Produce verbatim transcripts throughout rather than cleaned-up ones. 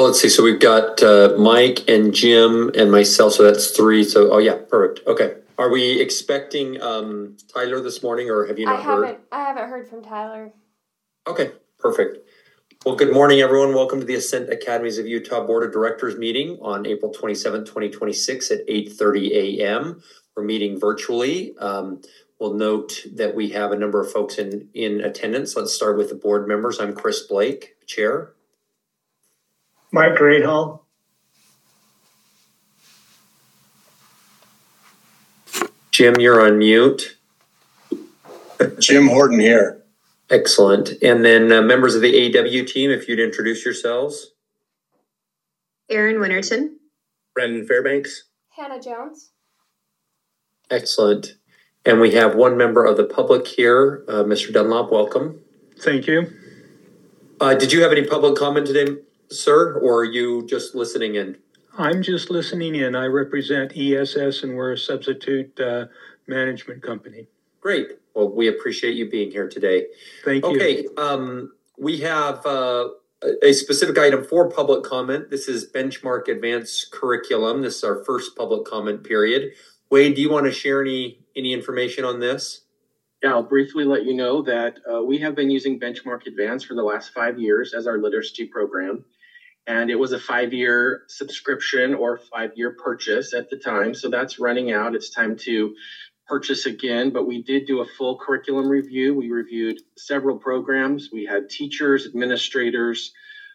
So let's see. So we've got uh, Mike and Jim and myself. So that's three. So, oh yeah, perfect. Okay. Are we expecting um, Tyler this morning, or have you not I haven't, heard? I haven't heard from Tyler. Okay, perfect. Well, good morning, everyone. Welcome to the Ascent Academies of Utah Board of Directors meeting on April twenty-seventh, twenty twenty-six at eight thirty a.m. We're meeting virtually. Um, we'll note that we have a number of folks in, in attendance. Let's start with the board members. I'm Chris Blake, Chair. Mike Greathall. Jim, you're on mute. Jim Horton here. Excellent. And then uh, members of the A W team, if you'd introduce yourselves. Erin Winterton. Brendan Fairbanks. Hannah Jones. Excellent. And we have one member of the public here, uh, Mister Dunlop. Welcome. Thank you. Uh, did you have any public comment today, sir, or are you just listening in? I'm just listening in. I represent E S S and we're a substitute uh, management company. Great. Well, we appreciate you being here today. Thank you. Okay. Um, we have uh, a specific item for public comment. This is Benchmark Advanced Curriculum. This is our first public comment period. Wade, do you want to share any, any information on this? Yeah, I'll briefly let you know that uh, we have been using Benchmark Advance for the last five years as our literacy program. And it was a five-year subscription or five-year purchase at the time. So that's running out. It's time to purchase again. But we did do a full curriculum review. We reviewed several programs. We had teachers, administrators,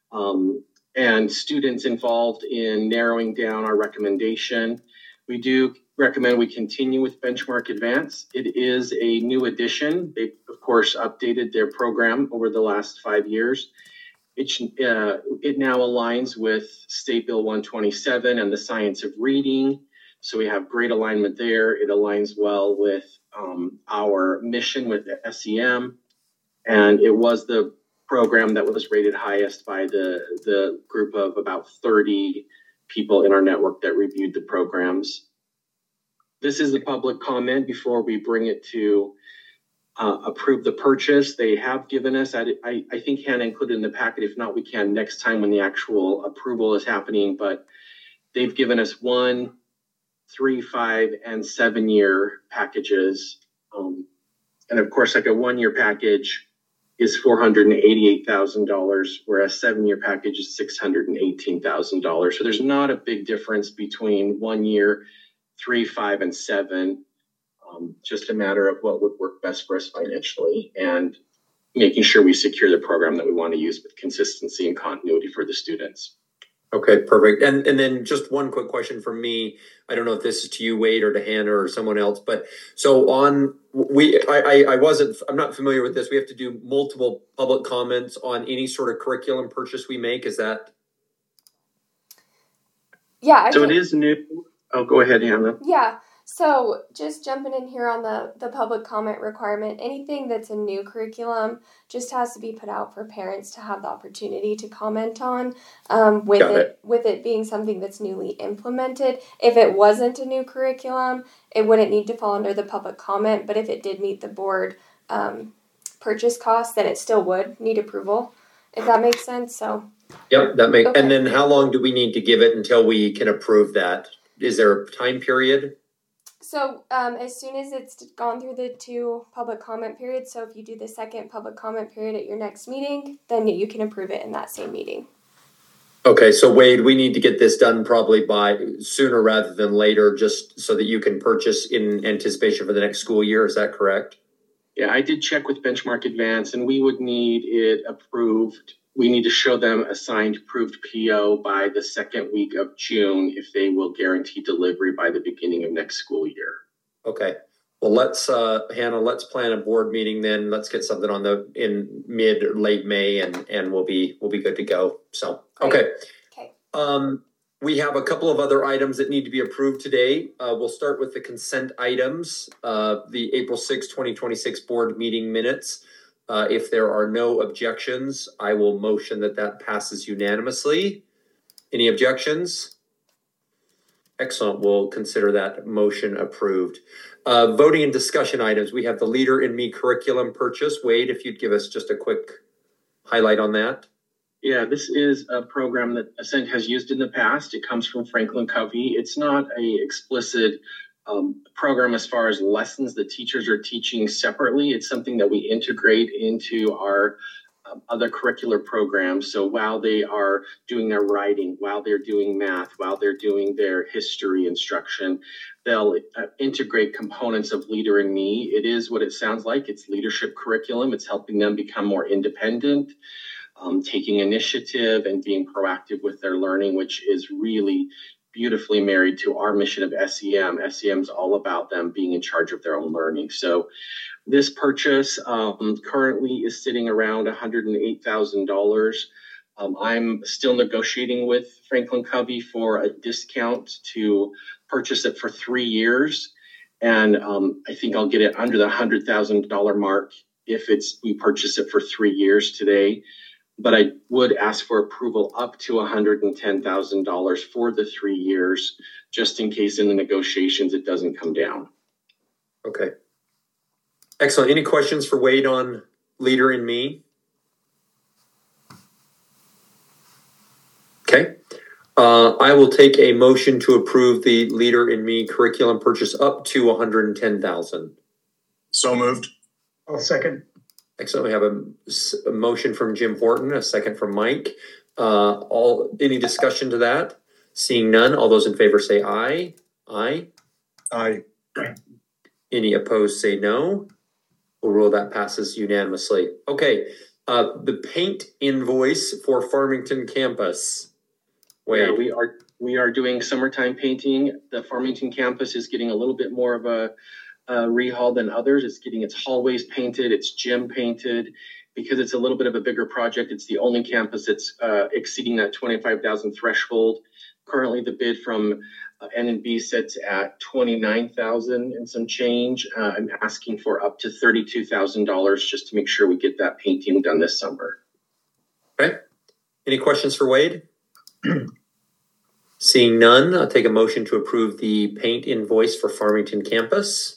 um, and students involved in narrowing down our recommendation. We do recommend we continue with Benchmark Advance. It is a new addition. They, of course, updated their program over the last five years. It, uh, it now aligns with State Bill one twenty-seven and the science of reading. So we have great alignment there. It aligns well with um, our mission with the S E M. And it was the program that was rated highest by the, the group of about thirty people in our network that reviewed the programs. This is the public comment before we bring it to Uh, approve the purchase. They have given us, I, I, I think Hannah included in the packet, if not, we can next time when the actual approval is happening, but they've given us one, three, five, and seven year packages. Um, and of course, like a one year package is four hundred eighty-eight thousand dollars, whereas seven year package is six hundred eighteen thousand dollars. So there's not a big difference between one year, three, five, and seven. Um, just a matter of what would work best for us financially and making sure we secure the program that we want to use with consistency and continuity for the students. Okay, perfect. And and then just one quick question from me. I don't know if this is to you, Wade, or to Hannah or someone else, but so on, we, I, I, I wasn't, I'm not familiar with this. We have to do multiple public comments on any sort of curriculum purchase we make. Is that? Yeah. I so can, it is new. Oh, go ahead, Hannah. Yeah. So just jumping in here on the, the public comment requirement, anything that's a new curriculum just has to be put out for parents to have the opportunity to comment on um, with it, it with it being something that's newly implemented. If it wasn't a new curriculum, it wouldn't need to fall under the public comment. But if it did meet the board um, purchase costs, then it still would need approval, if that makes sense. So. Yep, that makes. Okay. And then how long do we need to give it until we can approve that? Is there a time period? So um, as soon as it's gone through the two public comment periods, so if you do the second public comment period at your next meeting, then you can approve it in that same meeting. Okay, so Wade, we need to get this done probably by sooner rather than later, just so that you can purchase in anticipation for the next school year. Is that correct? Yeah, I did check with Benchmark Advance, and we would need it approved. We need to show them a signed approved P O by the second week of June if they will guarantee delivery by the beginning of next school year. Okay. Well, let's, uh, Hannah, let's plan a board meeting then. Let's get something on the in mid or late May, and and we'll be we'll be good to go. So okay. Okay. Um, we have a couple of other items that need to be approved today. Uh, we'll start with the consent items. Uh, the April sixth, twenty twenty-six board meeting minutes. Uh, if there are no objections, I will motion that that passes unanimously. Any objections? Excellent. We'll consider that motion approved. Uh, voting and discussion items. We have the Leader in Me curriculum purchase. Wade, if you'd give us just a quick highlight on that. Yeah, this is a program that Ascent has used in the past. It comes from Franklin Covey. It's not a explicit um, program as far as lessons that teachers are teaching separately. It's something that we integrate into our um, other curricular programs. So while they are doing their writing, while they're doing math, while they're doing their history instruction, they'll uh, integrate components of Leader in Me. It is what it sounds like. It's leadership curriculum. It's helping them become more independent, um, taking initiative and being proactive with their learning, which is really beautifully married to our mission of S E M. S E M is all about them being in charge of their own learning. So this purchase um, currently is sitting around one hundred eight thousand dollars. Um, I'm still negotiating with Franklin Covey for a discount to purchase it for three years. And um, I think I'll get it under the one hundred thousand dollars mark if it's we purchase it for three years today. But I would ask for approval up to one hundred ten thousand dollars for the three years, just in case in the negotiations it doesn't come down. Okay. Excellent. Any questions for Wade on Leader in Me? Okay. Uh, I will take a motion to approve the Leader in Me curriculum purchase up to one hundred ten thousand dollars. So moved. I'll second. Excellent. We have a, a motion from Jim Horton, a second from Mike. Uh, all any discussion to that? Seeing none, all those in favor say aye. Aye. Aye. Any opposed say no. We'll rule that passes unanimously. Okay. Uh, the paint invoice for Farmington campus. Wade. Yeah, we are we are doing summertime painting. The Farmington campus is getting a little bit more of a Uh, rehaul than others. It's getting its hallways painted, its gym painted. Because it's a little bit of a bigger project, it's the only campus that's uh, exceeding that twenty-five thousand threshold. Currently, the bid from uh, N and B sits at twenty-nine thousand and some change. Uh, I'm asking for up to thirty-two thousand dollars just to make sure we get that painting done this summer. Okay. Any questions for Wade? Seeing none, I'll take a motion to approve the paint invoice for Farmington campus.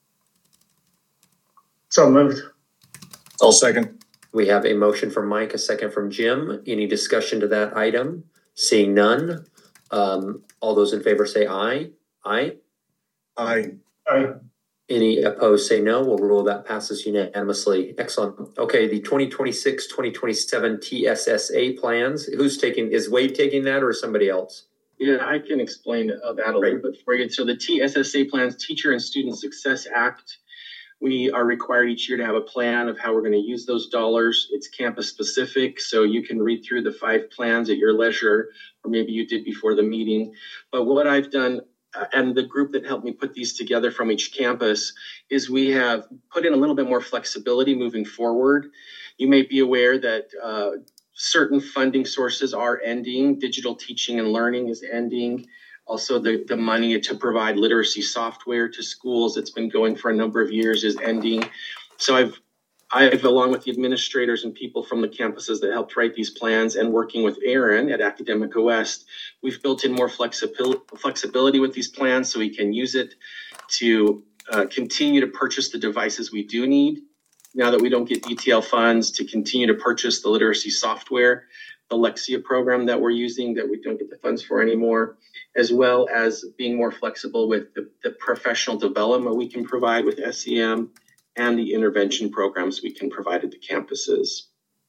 So moved. I'll second. We have a motion from Mike, a second from Jim. Any discussion to that item? Seeing none, um, all those in favor say aye. Aye. Aye. Aye. Any opposed say no. We'll rule that passes unanimously. Excellent. Okay, the twenty twenty-six twenty twenty-seven T S S A plans. Who's taking, is Wade taking that or somebody else? Yeah, I can explain uh, that a little bit for you. So the T S S A plans, Teacher and Student Success Act, we are required each year to have a plan of how we're going to use those dollars. It's campus specific, so you can read through the five plans at your leisure, or maybe you did before the meeting. But what I've done, uh, and the group that helped me put these together from each campus, is we have put in a little bit more flexibility moving forward. You may be aware that uh, certain funding sources are ending. Digital teaching and learning is ending. Also, the, the money to provide literacy software to schools that's been going for a number of years is ending. So I've, I've, along with the administrators and people from the campuses that helped write these plans and working with Aaron at Academica West, we've built in more flexibility, flexibility with these plans so we can use it to uh, continue to purchase the devices we do need. Now that we don't get D T L funds, to continue to purchase the literacy software, the Lexia program that we're using that we don't get the funds for anymore, as well as being more flexible with the, the professional development we can provide with S E M and the intervention programs we can provide at the campuses.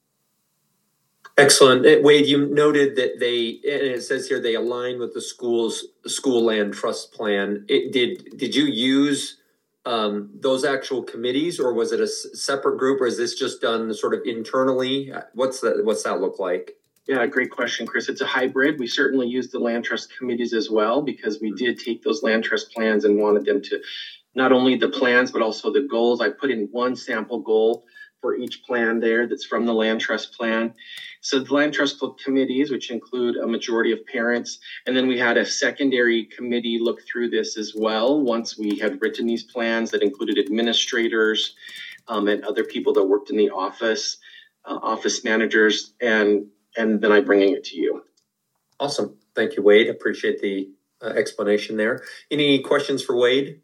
Excellent. Uh, Wade, you noted that they, and it says here, they align with the school's school land trust plan. It did, did you use um, those actual committees, or was it a s- separate group, or is this just done sort of internally? What's that, what's that look like? Yeah, great question, Chris. It's a hybrid. We certainly use the land trust committees as well, because we did take those land trust plans and wanted them to not only the plans, but also the goals. I put in one sample goal for each plan there that's from the land trust plan. So the land trust committees, which include a majority of parents, and then we had a secondary committee look through this as well once we had written these plans that included administrators um, and other people that worked in the office, uh, office managers, and and then I'm bringing it to you. Awesome. Thank you, Wade. Appreciate the uh, explanation there. Any questions for Wade?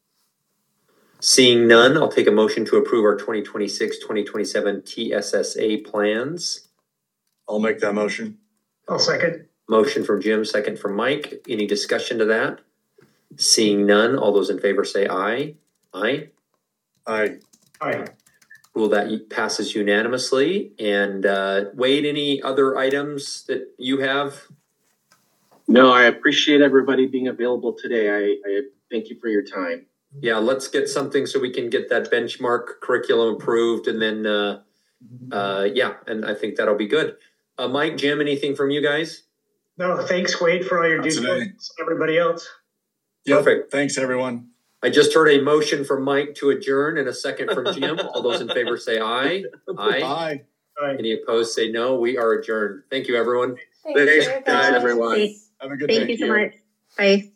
Seeing none, I'll take a motion to approve our twenty twenty-six twenty twenty-seven T S S A plans. I'll make that motion. I'll second. Motion from Jim, second from Mike. Any discussion to that? Seeing none, all those in favor say aye. Aye. Aye. Aye. Well, that passes unanimously. And uh, Wade, any other items that you have? No, I appreciate everybody being available today. I, I thank you for your time. Yeah, let's get something so we can get that benchmark curriculum approved, and then uh, uh, yeah, and I think that'll be good. Uh, Mike, Jim, anything from you guys? No, thanks, Wade, for all your Not due today. diligence. Everybody else. Yep. Perfect. Thanks, everyone. I just heard a motion from Mike to adjourn and a second from Jim. All those in favor say aye. Aye. Aye. Aye. Any opposed say no. We are adjourned. Thank you, everyone. Thank Thanks, you, guys, guys. everyone. Thank Have a good day. thank you so much. Bye.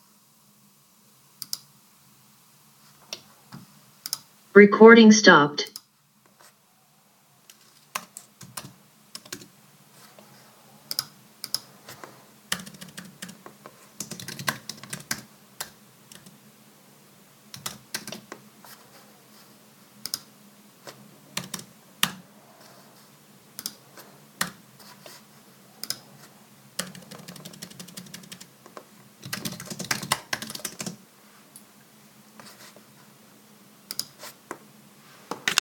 Recording stopped.